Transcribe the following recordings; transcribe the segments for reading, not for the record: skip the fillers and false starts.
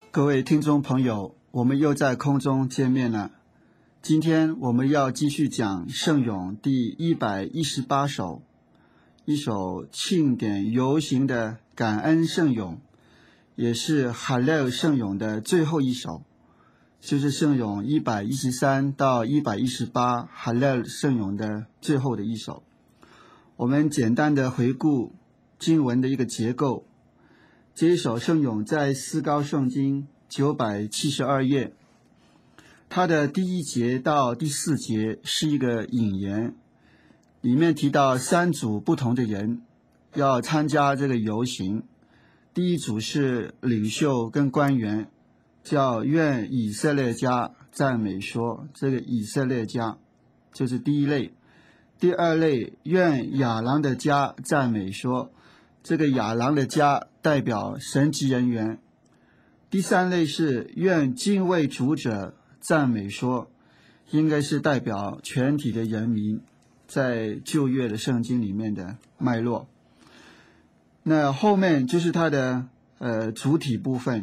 各位听众朋友，我们又在空中见面了。今天我们要继续讲圣咏第118首，一首庆典游行的感恩圣咏，也是哈勒圣咏的最后一首，就是圣咏113到118哈勒圣咏的最后的一首。我们简单的回顾经文的一个结构。这一首圣咏在思高圣经972页，它的第1节到第4节是一个引言，里面提到3组不同的人要参加这个游行。第一组是领袖跟官员，叫愿以色列家赞美说，这个以色列家就是第一类。第二类愿亚郎的家赞美说，这个亚郎的家代表神职人员。第三类是愿敬畏主者赞美说，应该是代表全体的人民，在旧约的圣经里面的脉络。那后面就是它的主体部分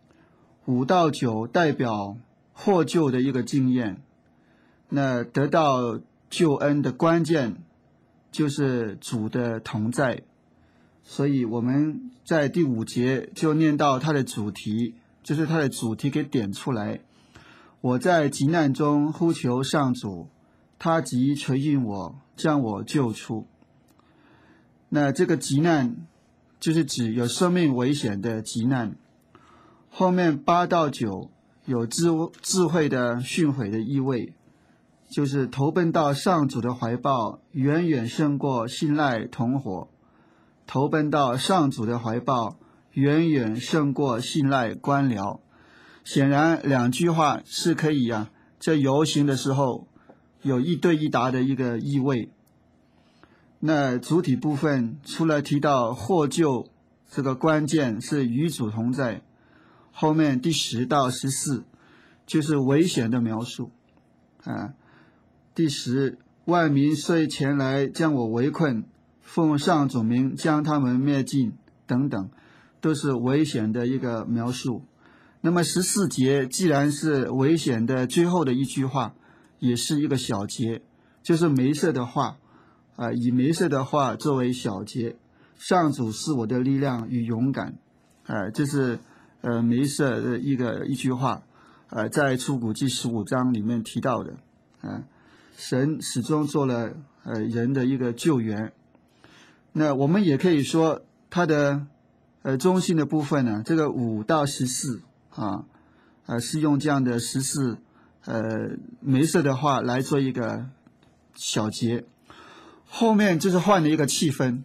，5到9代表获救的一个经验。那得到救恩的关键就是主的同在，所以我们在第5节就念到它的主题，就是它的主题给点出来。我在急难中呼求上主，他即垂应我，将我救出。那这个急难就是指有生命危险的急难。后面8到9有智慧的训诲的意味，就是投奔到上主的怀抱，远远胜过信赖同伙。投奔到上主的怀抱，远远胜过信赖官僚。显然2句话是可以在游行的时候有一对一答的一个意味。那主体部分除了提到获救这个关键是与主同在，后面第10到14就是危险的描述第10，万民虽前来将我围困，奉上主名将他们灭尽等等，都是危险的一个描述。那么14节既然是危险的最后的一句话，也是一个小节，就是梅瑟的话以梅瑟的话作为小节，上主是我的力量与勇敢这是梅瑟的一句话在出谷记15章里面提到的神始终做了人的一个救援。那我们也可以说它的中心的部分呢，这个5到14是用这样的14梅瑟的话来做一个小节。后面就是换了一个气氛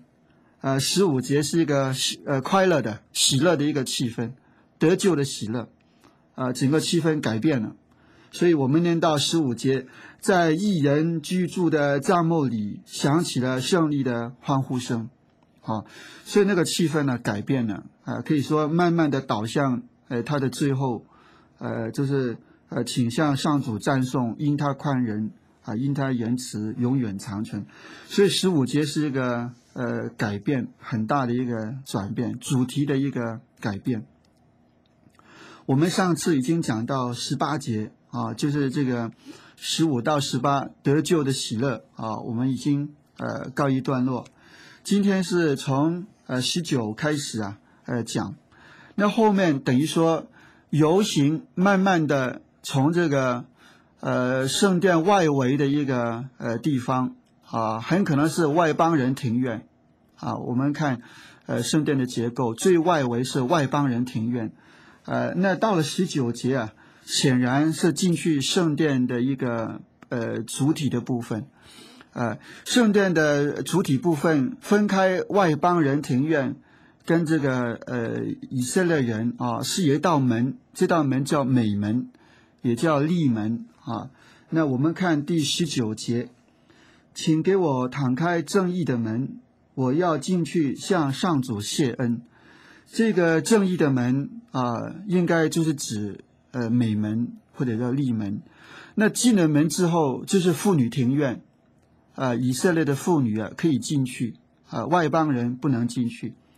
15节是一个快乐的喜乐的一个气氛，得救的喜乐整个气氛改变了。所以我们念到15节，在义人居住的帐幕里响起了胜利的欢呼声所以那个气氛呢改变了可以说慢慢的导向他的最后就是倾向上主赞颂，因他宽仁因他仁慈永远长存。所以15节是一个改变，很大的一个转变，主题的一个改变。我们上次已经讲到18节就是这个15到18得救的喜乐我们已经告一段落。今天是从19开始讲。那后面等于说游行慢慢的从这个圣殿外围的一个地方很可能是外邦人庭院我们看圣殿的结构，最外围是外邦人庭院那到了19节显然是进去圣殿的一个主体的部分圣殿的主体部分分开外邦人庭院跟这个以色列人是有一道门，这道门叫美门，也叫利门那我们看第19节，请给我敞开正义的门，我要进去向上主谢恩。这个正义的门应该就是指美门或者叫利门。那进了门之后就是妇女庭院以色列的妇女可以进去外邦人不能进去。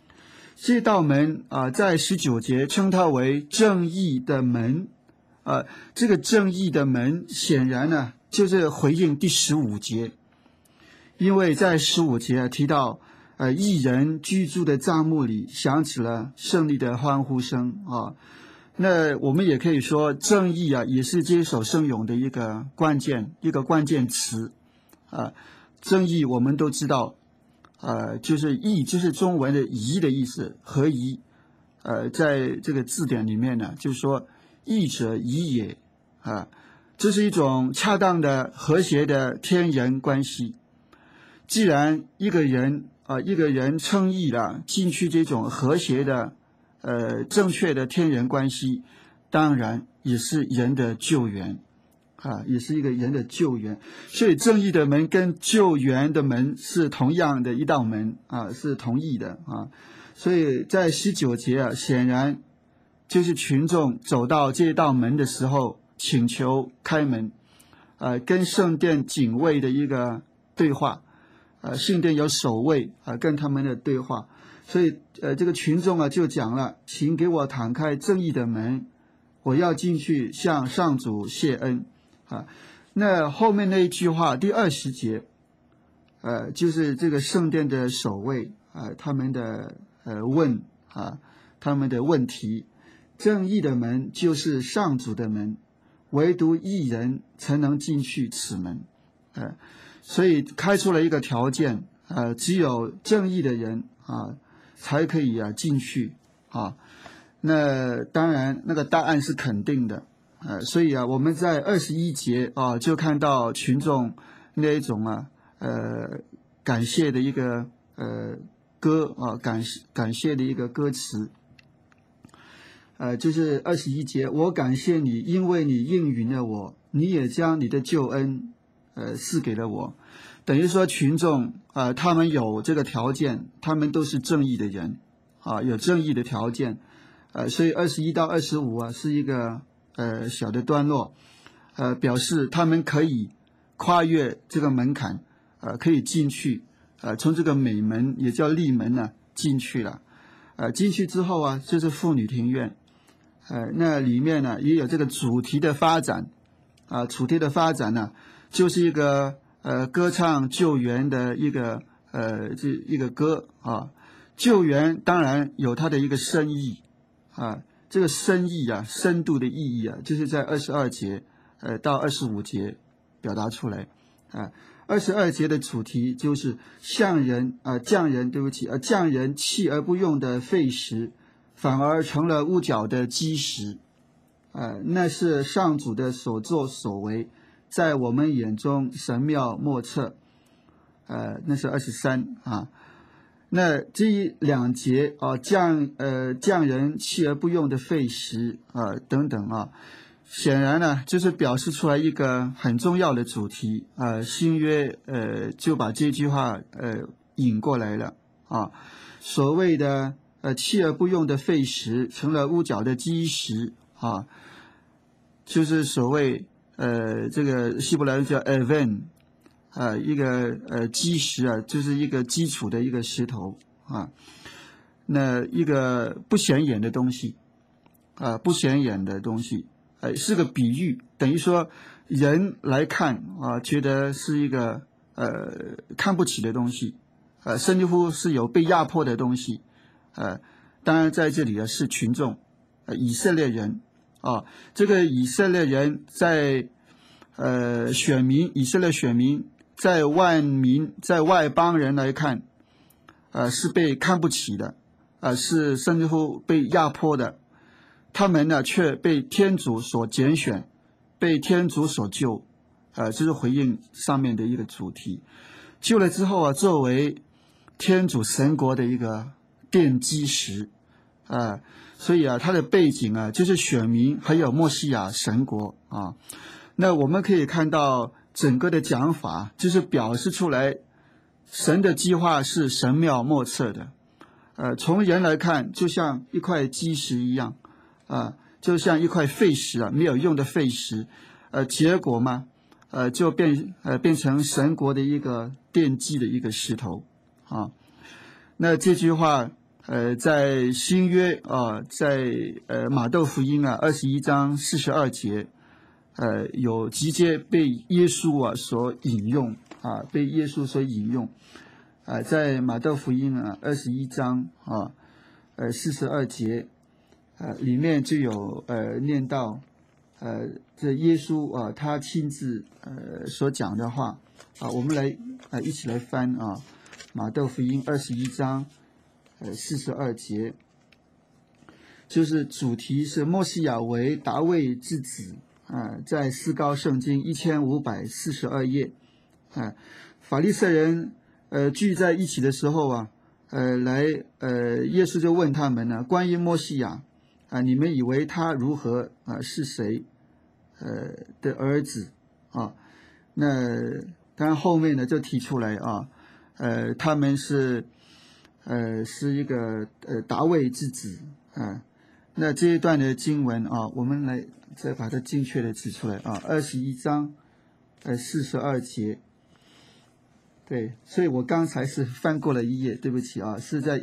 这道门在19节称它为正义的门。这个正义的门显然呢就是回应第15节，因为在15节提到义人居住的帐幕里响起了胜利的欢呼声啊。那我们也可以说正义也是这首圣咏的一个关键词正义我们都知道就是义，就是中文的义的意思，合宜在这个字典里面呢就是说义者宜也这是一种恰当的和谐的天人关系。既然一个人称义了，进去这种和谐的正确的天人关系，当然也是人的救援也是一个人的救援。所以正义的门跟救援的门是同样的一道门是同义的所以在19节显然就是群众走到这道门的时候请求开门跟圣殿警卫的一个对话圣殿有守卫跟他们的对话。所以这个群众就讲了，请给我敞开正义的门，我要进去向上主谢恩那后面那一句话第20节就是这个圣殿的守卫他们的他们的问题，正义的门就是上主的门，唯独义人才能进去此门所以开出了一个条件只有正义的人才可以进去那当然那个答案是肯定的所以我们在21节就看到群众那一种感谢的一个歌感谢的一个歌词就是21节，我感谢你，因为你应允了我，你也将你的救恩赐给了我。等于说群众他们有这个条件，他们都是正义的人有正义的条件所以21到25是一个小的段落表示他们可以跨越这个门槛可以进去从这个美门也叫利门进去了进去之后就是妇女庭院那里面呢也有这个主题的发展主题的发展呢就是一个歌唱救援的一个这一个歌救援当然有它的一个深意这个深意深度的意义就是在22节到25节表达出来22节的主题就是匠人弃而不用的废石，反而成了屋角的基石那是上主的所作所为，在我们眼中神妙莫测那是23那这两节匠人弃而不用的废石等等显然呢就是表示出来一个很重要的主题新约就把这句话引过来了所谓的弃而不用的废石成了屋角的基石就是所谓这个希伯来文叫 even一个基石就是一个基础的一个石头那一个不显眼的东西不显眼的东西是个比喻，等于说人来看觉得是一个看不起的东西甚至乎是有被压迫的东西当然在这里是群众以色列人这个以色列人在以色列选民在外邦人来看是被看不起的是甚至乎被压迫的，他们呢却被天主所拣选，被天主所救这是回应上面的一个主题。救了之后作为天主神国的一个奠基石所以它的背景就是选民还有默西亚神国那我们可以看到整个的讲法就是表示出来神的计划是神妙莫测的从人来看就像一块基石一样就像一块废石没有用的废石结果嘛就变成神国的一个奠基的一个石头那这句话在新约在马窦福音21章42节，有直接被耶稣所引用被耶稣所引用在马窦福音21章42节里面就有念到这耶稣他亲自所讲的话我们来一起来翻马窦福音21章42节，就是主题是默西亚为达卫之子在思高圣经1542页法利赛人聚在一起的时候耶稣就问他们关于默西亚你们以为他如何是谁的儿子那当然后面呢就提出来他们是一个达卫之子那这一段的经文我们来再把它精确的指出来21章42节，对，所以我刚才是翻过了一页，对不起是在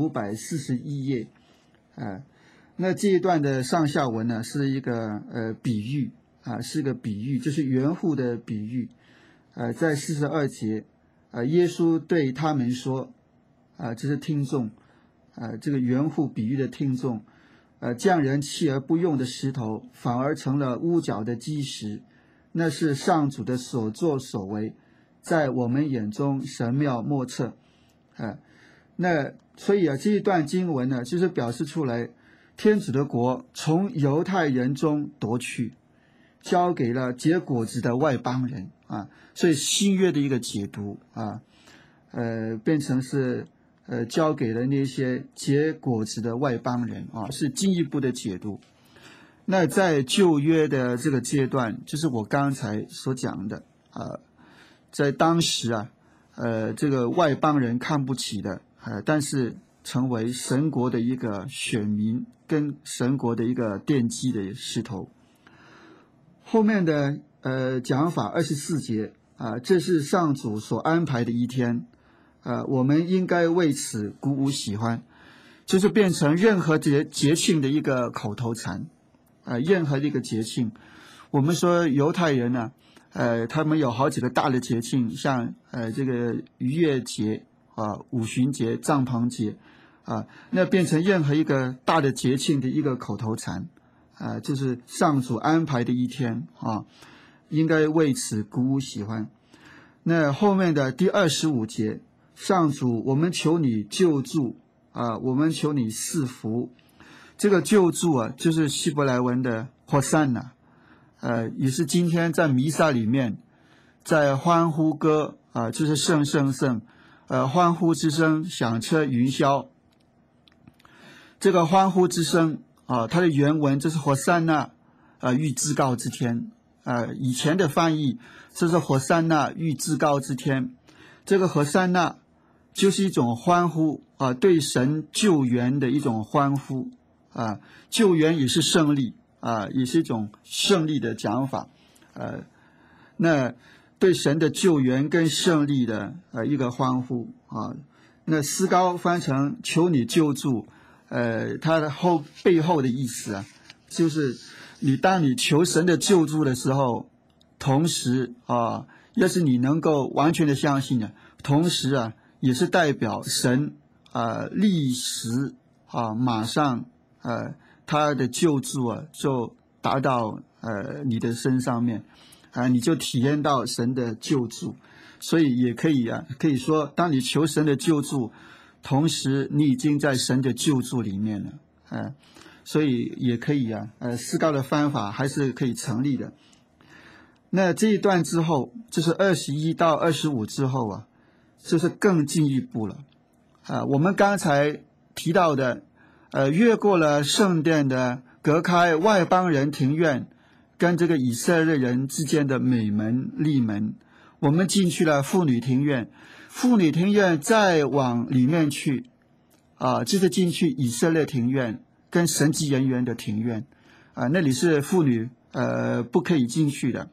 1541页那这一段的上下文呢是一个比喻是个比喻，就是园户的比喻在42节耶稣对他们说这是听众这个园户比喻的听众匠人弃而不用的石头反而成了屋角的基石，那是上主的所作所为，在我们眼中神妙莫测那所以这一段经文呢就是表示出来天主的国从犹太人中夺去，交给了结果子的外邦人所以新约的一个解读变成是交给了那些结果子的外邦人是进一步的解读。那在旧约的这个阶段，就是我刚才所讲的在当时这个外邦人看不起的但是成为神国的一个选民跟神国的一个奠基的石头。后面的讲法24节这是上主所安排的一天我们应该为此鼓舞喜欢，就是变成任何节庆的一个口头禅任何的一个节庆。我们说犹太人呢他们有好几个大的节庆，像这个逾越节五旬节、帐篷节那变成任何一个大的节庆的一个口头禅就是上主安排的一天应该为此鼓舞喜欢。那后面的第25节，上主我们求你救助我们求你赐福。这个救助就是希伯来文的霍散那也是今天在弥撒里面在欢呼歌就是圣圣圣欢呼之声响彻云霄。这个欢呼之声它的原文就是霍散那欲至高之天以前的翻译这是霍散那欲至高之天。这个霍散那就是一种欢呼对神救援的一种欢呼救援也是胜利也是一种胜利的讲法那对神的救援跟胜利的一个欢呼那思高翻成求你救助它的背后的意思就是当你求神的救助的时候，同时要是你能够完全的相信同时也是代表神立时马上他的救助就达到你的身上面你就体验到神的救助。所以也可以说当你求神的救助，同时你已经在神的救助里面了所以也可以思高的方法还是可以成立的。那这一段之后就是21到25之后就是更进一步了我们刚才提到的越过了圣殿的隔开外邦人庭院跟这个以色列人之间的美门利门，我们进去了妇女庭院，妇女庭院再往里面去就是进去以色列庭院跟神职人员的庭院那里是妇女不可以进去的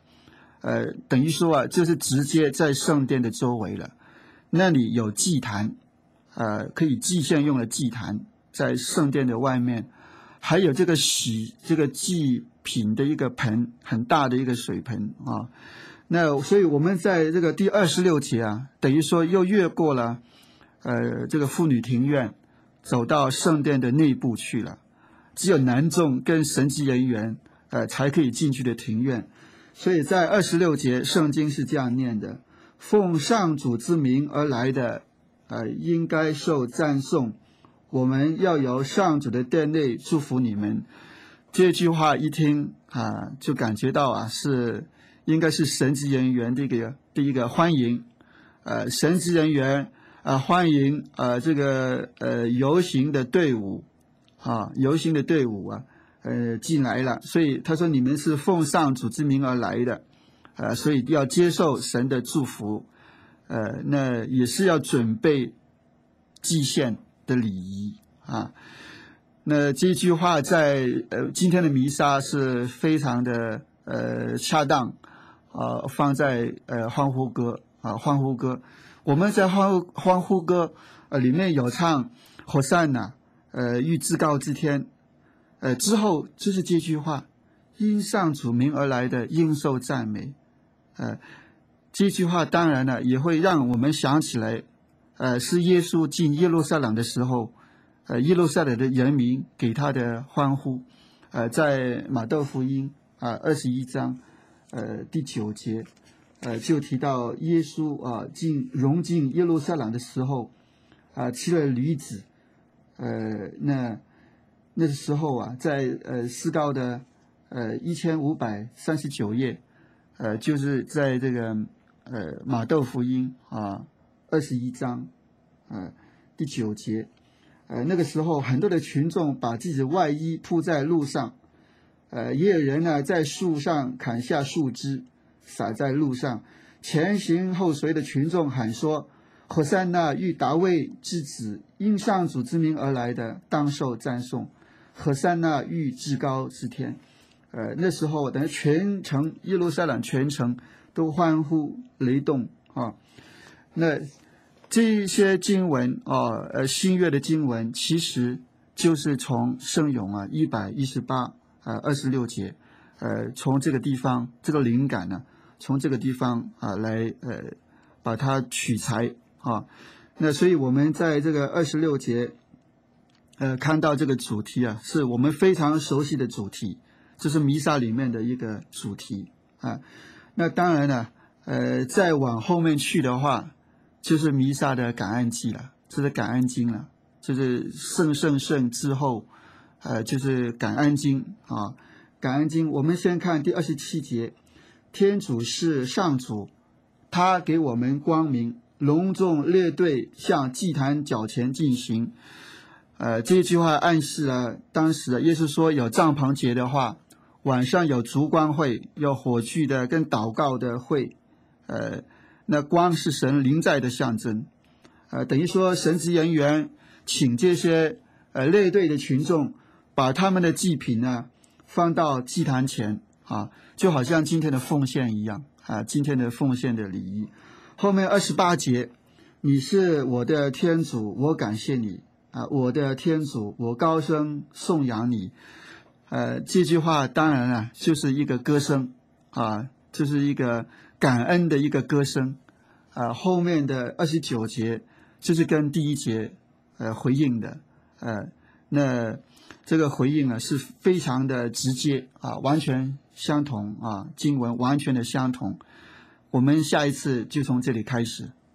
等于说就是直接在圣殿的周围了。那里有祭坛可以祭献用的祭坛在圣殿的外面，还有这个洗这个祭品的一个盆，很大的一个水盆啊。那所以我们在这个第26节啊，等于说又越过了这个妇女庭院，走到圣殿的内部去了。只有男众跟神职人员才可以进去的庭院。所以在26节圣经是这样念的：奉上主之名而来的应该受赞颂，我们要由上主的殿内祝福你们。这句话一听就感觉到应该是神职人员的一个欢迎，神职人员欢迎这个游行的队伍进来了。所以他说你们是奉上主之名而来的，所以要接受神的祝福，那也是要准备祭献的礼仪啊。那这句话在今天的弥撒是非常的恰当放在欢呼歌欢呼歌。我们在欢呼歌里面有唱和散那欲至高之天，之后就是这句话，因上主名而来的应受赞美。这句话当然了也会让我们想起来是耶稣进耶路撒冷的时候，耶路撒冷的人民给他的欢呼。在马窦福音21章第9节就提到耶稣融进耶路撒冷的时候骑了驴子。那时候在诗高的1539页，就是在这个马窦福音21章第9节，那个时候很多的群众把自己的外衣铺在路上，也有人呢在树上砍下树枝撒在路上，前行后随的群众喊说：和散那欲达味之子，因上主之名而来的，当受赞颂。和散那欲至高之天。那时候等于全城耶路撒冷全城都欢呼雷动那这些经文新约的经文其实就是从圣咏118 26节从这个地方这个灵感呢，从这个地方来把它取材那所以我们在这个26节看到这个主题是我们非常熟悉的主题，这是弥撒里面的一个主题那当然呢再往后面去的话，就是弥撒的感恩祭了，这是感恩经了，就是圣之后就是感恩经感恩经。我们先看第27节，天主是上主，他给我们光明，隆重列队向祭坛脚前进行。这句话暗示当时耶稣说有帐篷节的话，晚上有烛光会，有火炬的跟祷告的会，那光是神临在的象征，等于说神职人员请这些列队的群众把他们的祭品放到祭坛前就好像今天的奉献一样今天的奉献的礼仪。后面28节，你是我的天主，我感谢你我的天主，我高声颂扬你。这句话当然了就是一个歌声就是一个感恩的一个歌声后面的29节就是跟第一节回应的那这个回应是非常的直接完全相同经文完全的相同。我们下一次就从这里开始。